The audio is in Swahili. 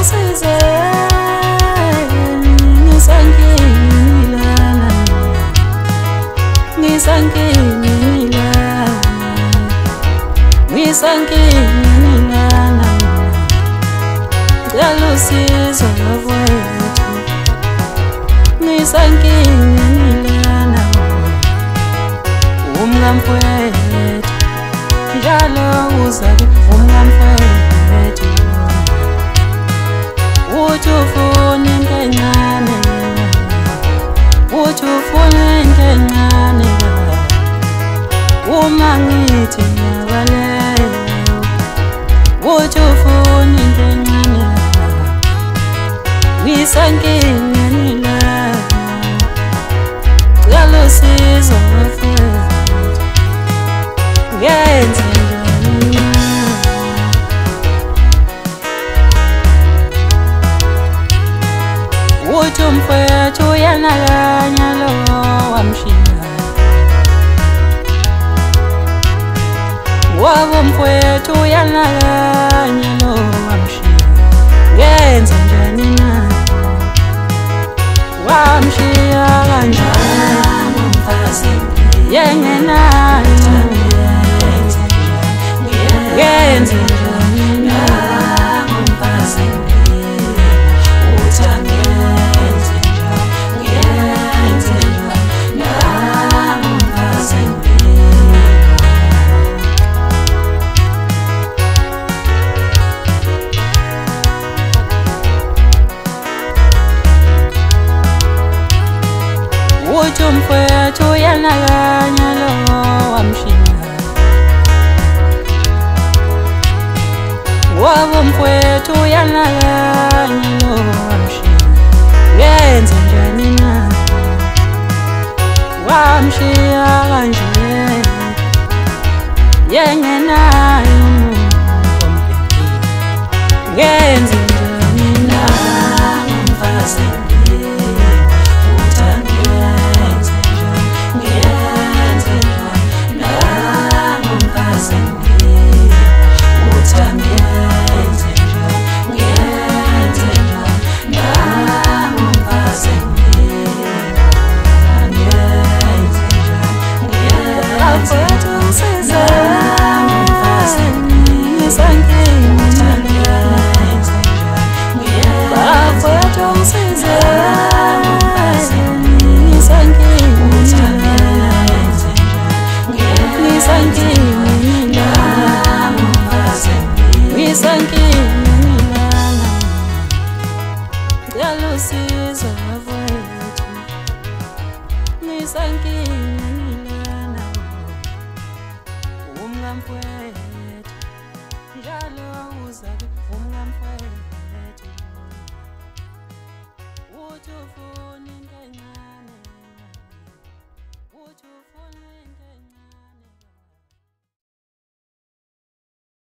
ungisize ngisankingilana ngisankingilana ngicela usizo lwethu ngisankingilana umngamfowethu njalo uzabe umngamfowethu uthi ufuna into encane uthi ufuna into encane uma ngithi ngiyabaleyo uthi ufuna into encane ngisankingeni la ngicela usizo mfowethu ngenze njani uthi umfowethu uyanakanya lo wamshiya wabo umfowethu uyanakanya lo wamshiya ngenze njani na wamshiya kanjani umfazi yengenayo ngenze njani na umfazi uthi umfowethu uyanakanya lo wamshiya wabo umfowethu uyanakanya lo wamshiya ngenze njani na wamshiya kanje yengenayo umuntu ngenze njani na umfazi usizo mfowethu ngisankingilana umngamfowethu njalo uzabe umngamfowethu uthi ufuna into encane uthi ufuna into